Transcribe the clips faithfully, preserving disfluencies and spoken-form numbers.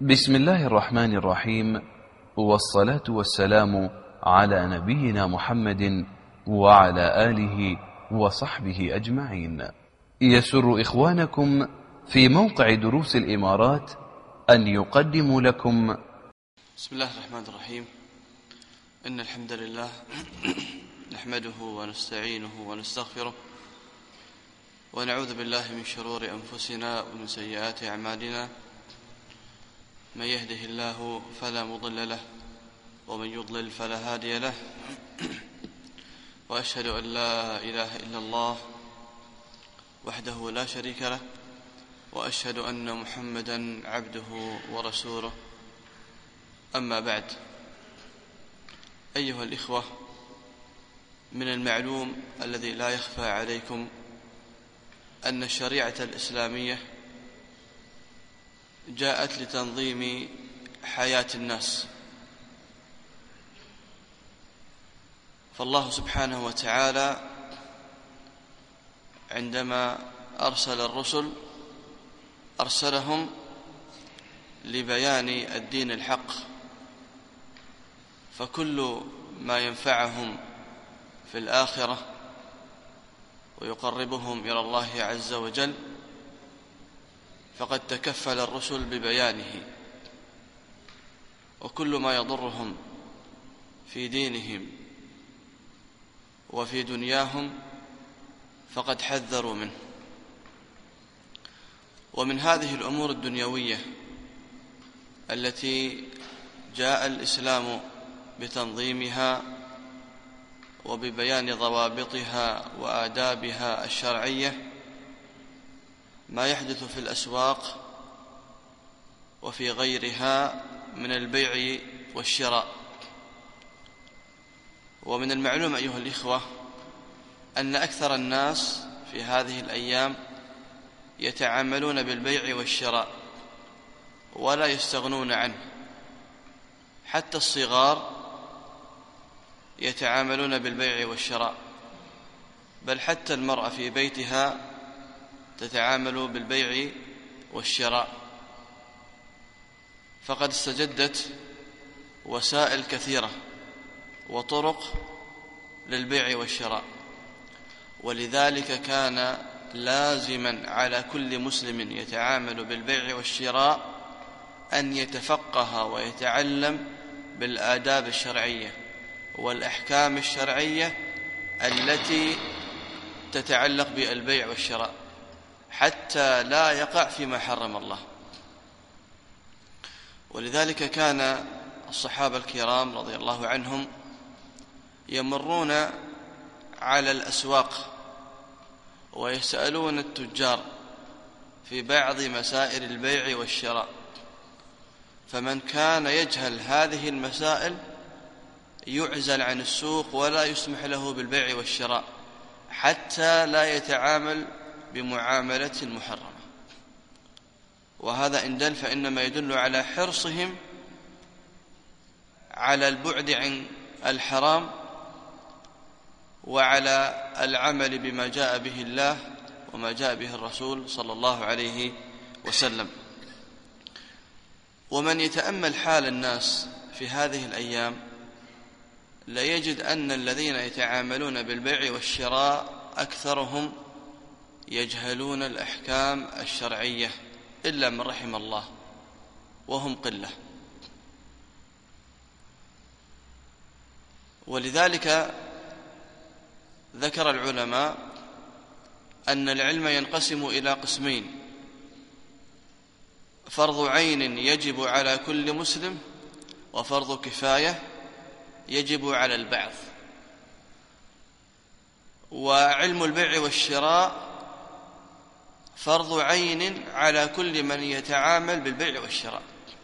بسم الله الرحمن الرحيم، والصلاة والسلام على نبينا محمد وعلى آله وصحبه أجمعين. يسر إخوانكم في موقع دروس الإمارات أن يقدموا لكم بسم الله الرحمن الرحيم. إن الحمد لله نحمده ونستعينه ونستغفره ونعوذ بالله من شرور أنفسنا ومن سيئات أعمالنا. من يهده الله فلا مضل له ومن يضلل فلا هادي له، وأشهد أن لا إله إلا الله وحده لا شريك له، وأشهد أن محمدا عبده ورسوله. أما بعد، أيها الإخوة، من المعلوم الذي لا يخفى عليكم أن الشريعة الإسلامية جاءت لتنظيم حياة الناس، فالله سبحانه وتعالى عندما أرسل الرسل أرسلهم لبيان الدين الحق، فكل ما ينفعهم في الآخرة ويقربهم إلى الله عز وجل فقد تكفل الرسل ببيانه، وكل ما يضرهم في دينهم وفي دنياهم فقد حذروا منه. ومن هذه الأمور الدنيوية التي جاء الإسلام بتنظيمها وببيان ضوابطها وآدابها الشرعية ما يحدث في الأسواق وفي غيرها من البيع والشراء. ومن المعلوم أيها الإخوة أن أكثر الناس في هذه الأيام يتعاملون بالبيع والشراء ولا يستغنون عنه، حتى الصغار يتعاملون بالبيع والشراء، بل حتى المرأة في بيتها تتعامل بالبيع والشراء، فقد استجدت وسائل كثيرة وطرق للبيع والشراء. ولذلك كان لازما على كل مسلم يتعامل بالبيع والشراء أن يتفقه ويتعلم بالآداب الشرعية والأحكام الشرعية التي تتعلق بالبيع والشراء، حتى لا يقع فيما حرم الله. ولذلك كان الصحابة الكرام رضي الله عنهم يمرون على الأسواق ويسألون التجار في بعض مسائل البيع والشراء، فمن كان يجهل هذه المسائل يعزل عن السوق ولا يسمح له بالبيع والشراء حتى لا يتعامل بمعاملة محرمة. وهذا إن دل فإنما يدل على حرصهم على البعد عن الحرام وعلى العمل بما جاء به الله وما جاء به الرسول صلى الله عليه وسلم. ومن يتأمل حال الناس في هذه الأيام لا يجد أن الذين يتعاملون بالبيع والشراء أكثرهم يجهلون الأحكام الشرعية إلا من رحم الله، وهم قلة. ولذلك ذكر العلماء أن العلم ينقسم إلى قسمين: فرض عين يجب على كل مسلم، وفرض كفاية يجب على البعض. وعلم البيع والشراء فرض عين على كل من يتعامل بالبيع والشراء،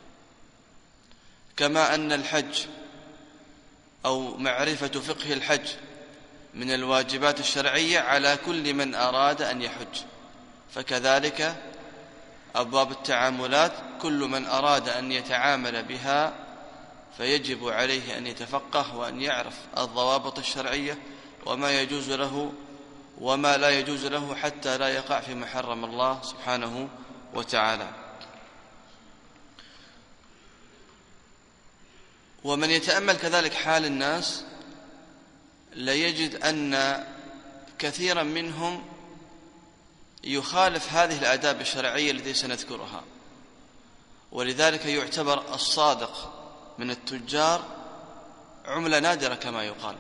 كما أن الحج أو معرفة فقه الحج من الواجبات الشرعية على كل من أراد أن يحج، فكذلك أبواب التعاملات كل من أراد أن يتعامل بها فيجب عليه أن يتفقه وأن يعرف الضوابط الشرعية وما يجوز له وما لا يجوز له حتى لا يقع في محرم الله سبحانه وتعالى. ومن يتأمل كذلك حال الناس ليجد أن كثيرا منهم يخالف هذه الآداب الشرعية التي سنذكرها، ولذلك يعتبر الصادق من التجار عملة نادرة كما يقال،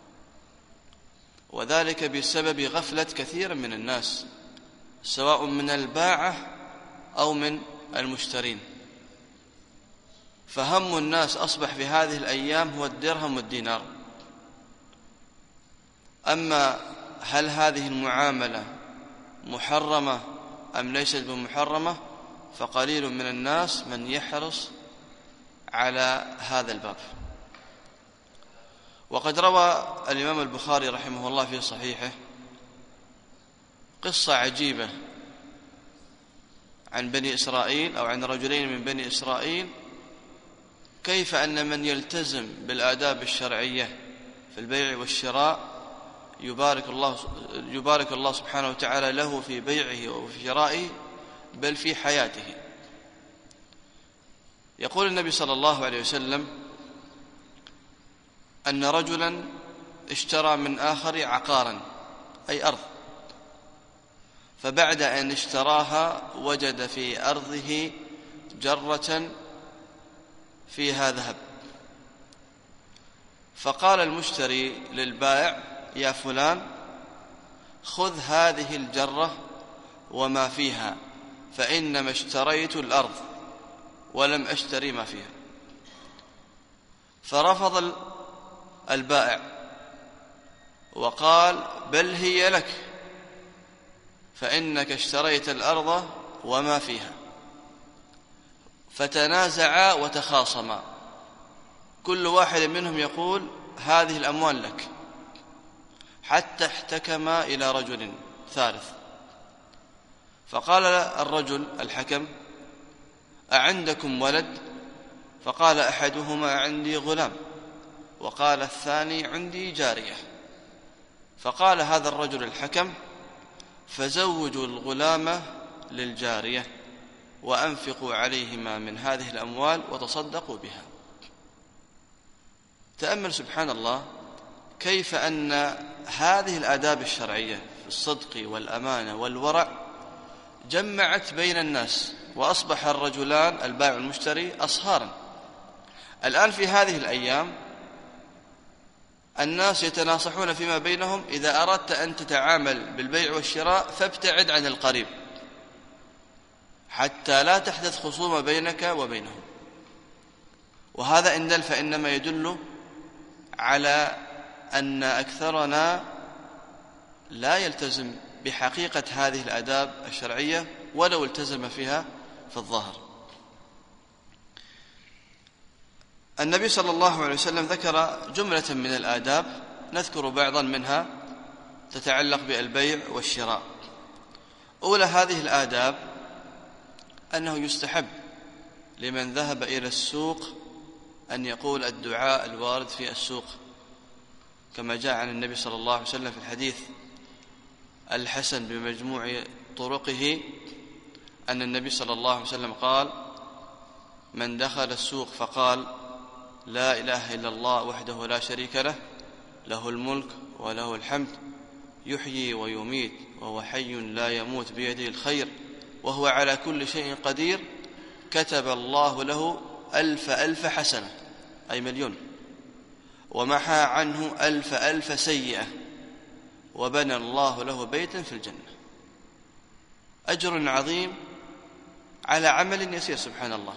وذلك بسبب غفلة كثير من الناس سواء من الباعة أو من المشترين. فهم الناس أصبح في هذه الأيام هو الدرهم والدينار. أما هل هذه المعاملة محرمة أم ليست بمحرمة فقليل من الناس من يحرص على هذا الباب. وقد روى الإمام البخاري رحمه الله في صحيحه قصة عجيبة عن بني إسرائيل أو عن رجلين من بني إسرائيل، كيف أن من يلتزم بالآداب الشرعية في البيع والشراء يبارك الله يبارك الله سبحانه وتعالى له في بيعه وفي شرائه بل في حياته. يقول النبي صلى الله عليه وسلم أن رجلا اشترى من آخر عقارا أي أرض، فبعد أن اشتراها وجد في أرضه جرة فيها ذهب، فقال المشتري للبائع يا فلان خذ هذه الجرة وما فيها فإنما اشتريت الأرض ولم أشتري ما فيها. فرفض البائع وقال بل هي لك فإنك اشتريت الأرض وما فيها. فتنازعا وتخاصما، كل واحد منهم يقول هذه الأموال لك، حتى احتكما إلى رجل ثالث. فقال الرجل الحكم أعندكم ولد؟ فقال أحدهما عندي غلام، وقال الثاني عندي جارية. فقال هذا الرجل الحكم فزوجوا الغلام للجارية وأنفقوا عليهما من هذه الأموال وتصدقوا بها. تأمل سبحان الله كيف أن هذه الآداب الشرعية في الصدق والأمانة والورع جمعت بين الناس، وأصبح الرجلان البائع والمشتري أصهارا. الآن في هذه الأيام الناس يتناصحون فيما بينهم إذا أردت أن تتعامل بالبيع والشراء فابتعد عن القريب حتى لا تحدث خصومة بينك وبينهم. وهذا إن دل فإنما يدل على أن أكثرنا لا يلتزم بحقيقة هذه الآداب الشرعية ولو التزم فيها في الظاهر. النبي صلى الله عليه وسلم ذكر جملة من الآداب، نذكر بعضا منها تتعلق بالبيع والشراء. أولى هذه الآداب أنه يستحب لمن ذهب إلى السوق أن يقول الدعاء الوارد في السوق، كما جاء عن النبي صلى الله عليه وسلم في الحديث الحسن بمجموع طرقه أن النبي صلى الله عليه وسلم قال من دخل السوق فقال لا إله إلا الله وحده لا شريك له له الملك وله الحمد يحيي ويميت وهو حي لا يموت بيده الخير وهو على كل شيء قدير كتب الله له ألف ألف حسنة أي مليون، ومحى عنه ألف ألف سيئة، وبنى الله له بيتا في الجنة. أجر عظيم على عمل يسير سبحان الله.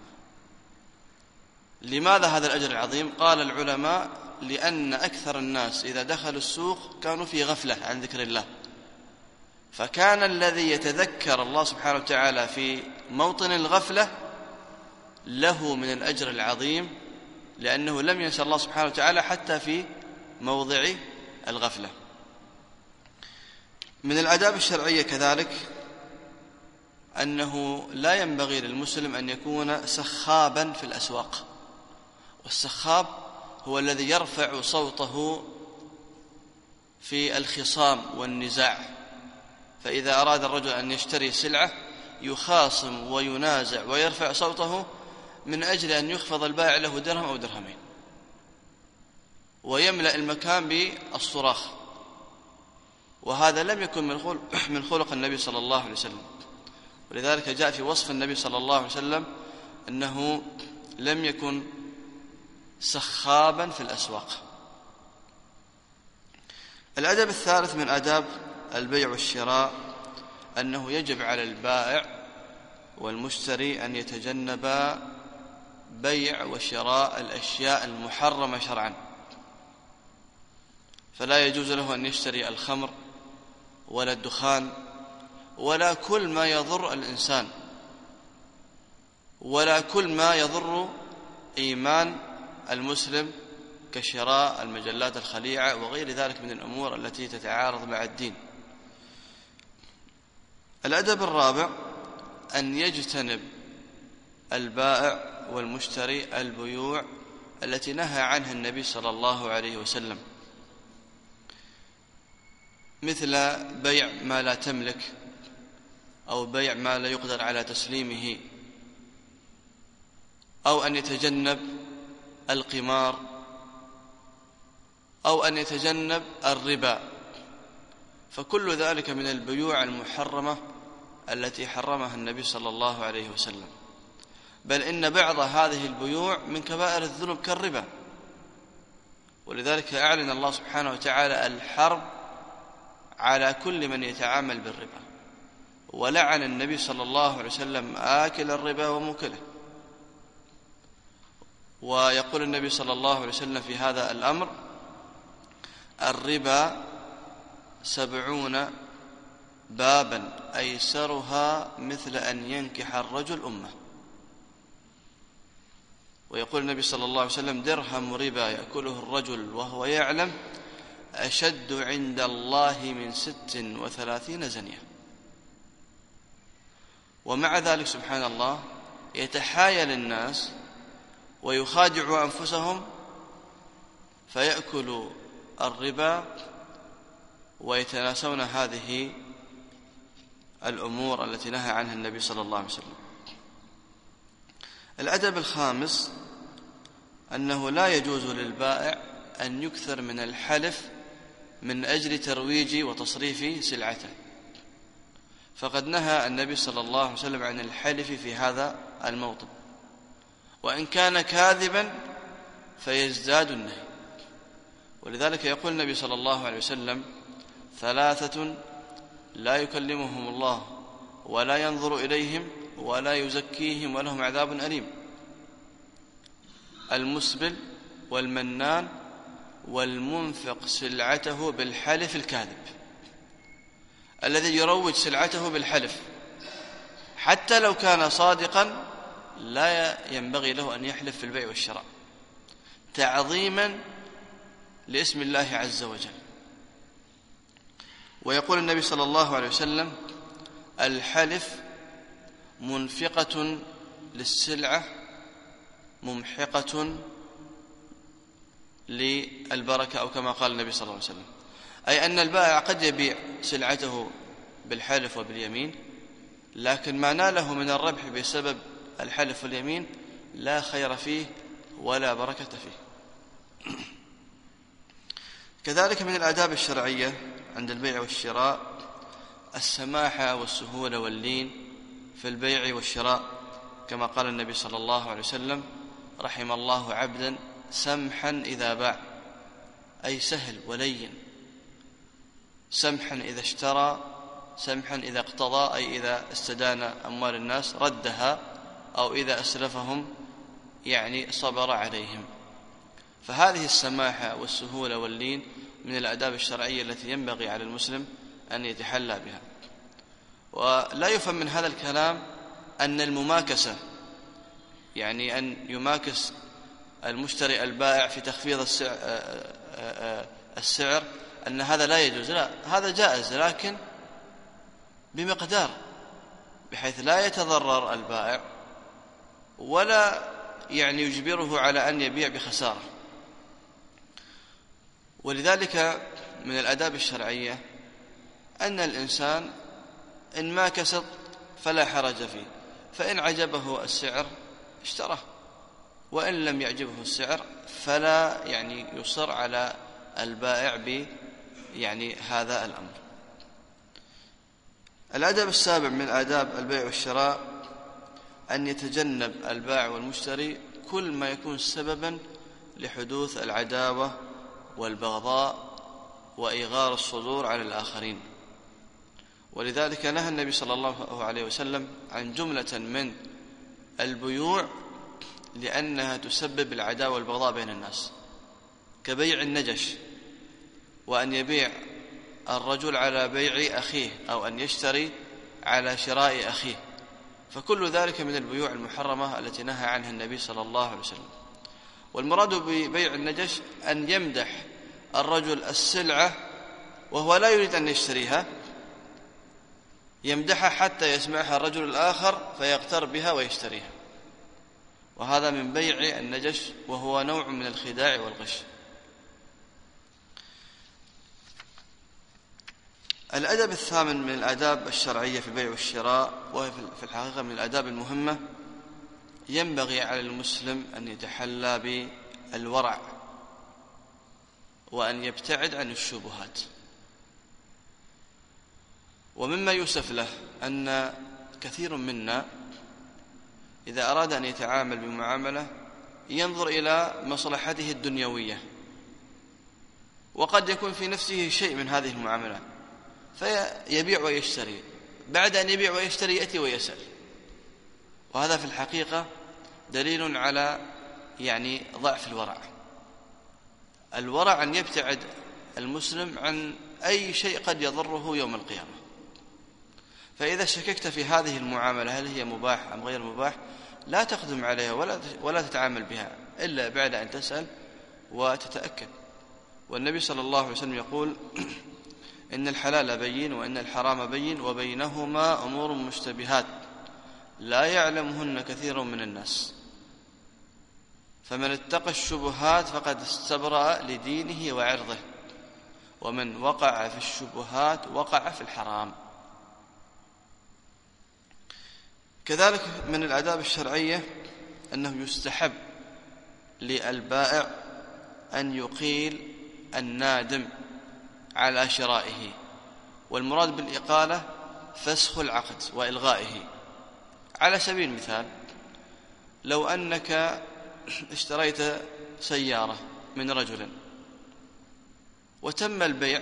لماذا هذا الأجر العظيم؟ قال العلماء لأن أكثر الناس إذا دخلوا السوق كانوا في غفلة عن ذكر الله، فكان الذي يتذكر الله سبحانه وتعالى في موطن الغفلة له من الأجر العظيم، لأنه لم ينسى الله سبحانه وتعالى حتى في موضع الغفلة. من الآداب الشرعية كذلك أنه لا ينبغي للمسلم أن يكون سخابا في الأسواق، والسخاب هو الذي يرفع صوته في الخصام والنزاع، فإذا أراد الرجل أن يشتري سلعة يخاصم وينازع ويرفع صوته من أجل أن يخفض البائع له درهم أو درهمين ويملأ المكان بالصراخ، وهذا لم يكن من خلق النبي صلى الله عليه وسلم. ولذلك جاء في وصف النبي صلى الله عليه وسلم أنه لم يكن سخابا في الأسواق. الأدب الثالث من آداب البيع والشراء أنه يجب على البائع والمشتري أن يتجنبا بيع وشراء الأشياء المحرمة شرعا، فلا يجوز له أن يشتري الخمر ولا الدخان ولا كل ما يضر الإنسان ولا كل ما يضر إيمان المسلم كشراء المجلات الخليعة وغير ذلك من الأمور التي تتعارض مع الدين. الأدب الرابع أن يجتنب البائع والمشتري البيوع التي نهى عنها النبي صلى الله عليه وسلم، مثل بيع ما لا تملك أو بيع ما لا يقدر على تسليمه، أو أن يتجنب القمار، أو أن يتجنب الربا، فكل ذلك من البيوع المحرمة التي حرمها النبي صلى الله عليه وسلم. بل إن بعض هذه البيوع من كبائر الذنوب كالربا، ولذلك أعلن الله سبحانه وتعالى الحرب على كل من يتعامل بالربا، ولعن النبي صلى الله عليه وسلم آكل الربا وموكله. ويقول النبي صلى الله عليه وسلم في هذا الأمر: الربا سبعون بابا أيسرها مثل أن ينكح الرجل أمه. ويقول النبي صلى الله عليه وسلم: درهم ربا يأكله الرجل وهو يعلم أشد عند الله من ست وثلاثين زنية. ومع ذلك سبحان الله يتحايل الناس ويخادعوا أنفسهم فيأكلوا الربا ويتناسون هذه الأمور التي نهى عنها النبي صلى الله عليه وسلم. الأدب الخامس أنه لا يجوز للبائع أن يكثر من الحلف من أجل ترويج وتصريف سلعته، فقد نهى النبي صلى الله عليه وسلم عن الحلف في هذا الموطن، وإن كان كاذبا فيزداد النهي. ولذلك يقول النبي صلى الله عليه وسلم: ثلاثة لا يكلمهم الله ولا ينظر إليهم ولا يزكيهم ولهم عذاب أليم: المسبل والمنان والمنفق سلعته بالحلف الكاذب. الذي يروج سلعته بالحلف حتى لو كان صادقا لا ينبغي له أن يحلف في البيع والشراء تعظيما لاسم الله عز وجل. ويقول النبي صلى الله عليه وسلم: الحلف منفقة للسلعة ممحقة للبركة، أو كما قال النبي صلى الله عليه وسلم، أي أن البائع قد يبيع سلعته بالحلف وباليمين، لكن ما ناله من الربح بسبب الحلف واليمين لا خير فيه ولا بركة فيه. كذلك من الآداب الشرعية عند البيع والشراء السماحة والسهولة واللين في البيع والشراء، كما قال النبي صلى الله عليه وسلم: رحم الله عبدا سمحا إذا باع، أي سهل ولين، سمحا إذا اشترى، سمحا إذا اقتضى، أي إذا استدان أموال الناس ردها، أو إذا أسلفهم يعني صبر عليهم. فهذه السماحة والسهولة واللين من الآداب الشرعية التي ينبغي على المسلم أن يتحلى بها. ولا يفهم من هذا الكلام أن المماكسة، يعني أن يماكس المشتري البائع في تخفيض السعر, السعر أن هذا لا يجوز. لا، هذا جائز لكن بمقدار، بحيث لا يتضرر البائع ولا يعني يجبره على أن يبيع بخسارة. ولذلك من الآداب الشرعية أن الإنسان إن ماكس فلا حرج فيه، فإن عجبه السعر اشتراه وإن لم يعجبه السعر فلا يعني يصر على البائع ب يعني هذا الأمر. الأدب السابع من آداب البيع والشراء أن يتجنب البائع والمشتري كل ما يكون سببا لحدوث العداوة والبغضاء وإيغار الصدور على الآخرين. ولذلك نهى النبي صلى الله عليه وسلم عن جملة من البيوع لأنها تسبب العداوة والبغضاء بين الناس، كبيع النجش، وأن يبيع الرجل على بيع أخيه أو أن يشتري على شراء أخيه، فكل ذلك من البيوع المحرمة التي نهى عنها النبي صلى الله عليه وسلم. والمراد ببيع النجش أن يمدح الرجل السلعة وهو لا يريد أن يشتريها، يمدحها حتى يسمعها الرجل الآخر فيغتر بها ويشتريها، وهذا من بيع النجش وهو نوع من الخداع والغش. الأدب الثامن من الآداب الشرعية في البيع والشراء، وهي في الحقيقة من الآداب المهمة، ينبغي على المسلم أن يتحلى بالورع وأن يبتعد عن الشبهات. ومما يوسف له أن كثير منا إذا أراد أن يتعامل بمعاملة ينظر إلى مصلحته الدنيوية، وقد يكون في نفسه شيء من هذه المعاملة فيبيع ويشتري، بعد أن يبيع ويشتري يأتي ويسأل، وهذا في الحقيقة دليل على يعني ضعف الورع. الورع أن يبتعد المسلم عن أي شيء قد يضره يوم القيامة. فإذا شككت في هذه المعاملة هل هي مباح أم غير مباح لا تقدم عليها ولا ولا تتعامل بها إلا بعد أن تسأل وتتأكد. والنبي صلى الله عليه وسلم يقول: إن الحلال بين وإن الحرام بين وبينهما أمور مشتبهات لا يعلمهن كثير من الناس، فمن اتقى الشبهات فقد استبرأ لدينه وعرضه، ومن وقع في الشبهات وقع في الحرام. كذلك من الآداب الشرعية أنه يستحب للبائع أن يقيل النادم على شرائه، والمراد بالإقالة فسخ العقد وإلغائه. على سبيل المثال، لو أنك اشتريت سيارة من رجل وتم البيع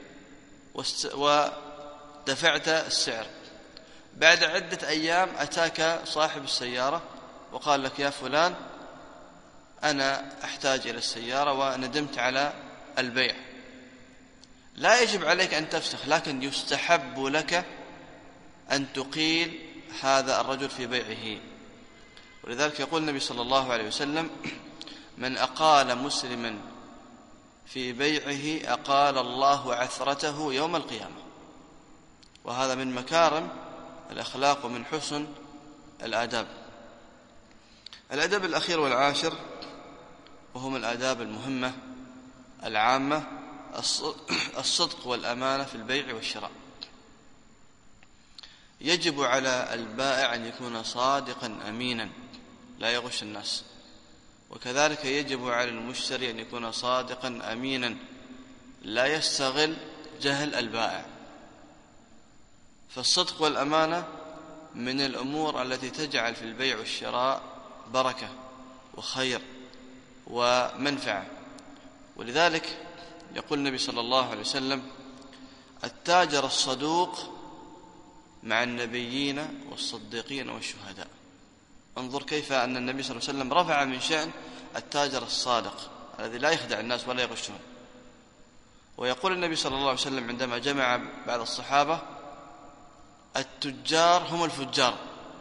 ودفعت السعر، بعد عدة أيام أتاك صاحب السيارة وقال لك: يا فلان، أنا أحتاج إلى السيارة وندمت على البيع. لا يجب عليك أن تفسخ، لكن يستحب لك أن تقيل هذا الرجل في بيعه. ولذلك يقول النبي صلى الله عليه وسلم: من أقال مسلما في بيعه أقال الله عثرته يوم القيامة. وهذا من مكارم الأخلاق ومن حسن الآداب. الأدب الأخير والعاشر، وهو من الآداب المهمة العامة، الصدق والأمانة في البيع والشراء. يجب على البائع أن يكون صادقا أمينا لا يغش الناس، وكذلك يجب على المشتري أن يكون صادقا أمينا لا يستغل جهل البائع. فالصدق والأمانة من الأمور التي تجعل في البيع والشراء بركة وخير ومنفعة. ولذلك يقول النبي صلى الله عليه وسلم: التاجر الصدوق مع النبيين والصديقين والشهداء. انظر كيف أن النبي صلى الله عليه وسلم رفع من شأن التاجر الصادق الذي لا يخدع الناس ولا يغشهم. ويقول النبي صلى الله عليه وسلم عندما جمع بعض الصحابة: التجار هم الفجار،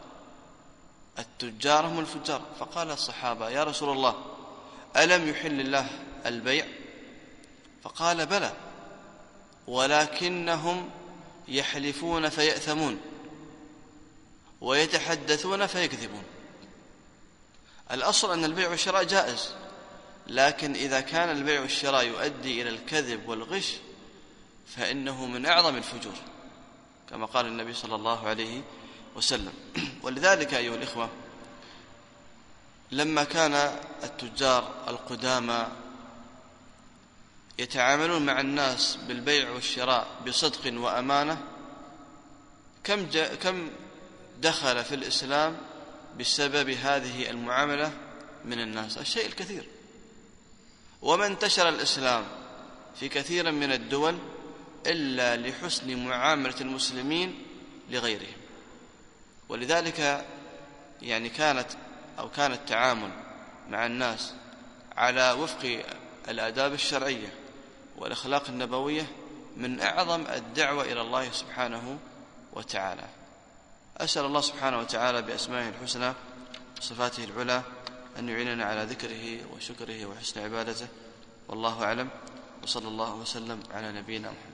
التجار هم الفجار. فقال الصحابة: يا رسول الله، ألم يحل الله البيع؟ فقال: بلى، ولكنهم يحلفون فيأثمون ويتحدثون فيكذبون. الأصل أن البيع والشراء جائز، لكن إذا كان البيع والشراء يؤدي إلى الكذب والغش فإنه من أعظم الفجور، كما قال النبي صلى الله عليه وسلم. ولذلك أيها الإخوة، لما كان التجار القدامى يتعاملون مع الناس بالبيع والشراء بصدق وأمانة، كم كم دخل في الإسلام بسبب هذه المعاملة من الناس؟ الشيء الكثير. وما انتشر الإسلام في كثير من الدول إلا لحسن معاملة المسلمين لغيرهم. ولذلك يعني كانت أو كان التعامل مع الناس على وفق الآداب الشرعية والأخلاق النبوية من أعظم الدعوة إلى الله سبحانه وتعالى. أسأل الله سبحانه وتعالى بأسمائه الحسنى وصفاته العلى أن يعيننا على ذكره وشكره وحسن عبادته، والله أعلم، وصلى الله وسلم على نبينا محمد.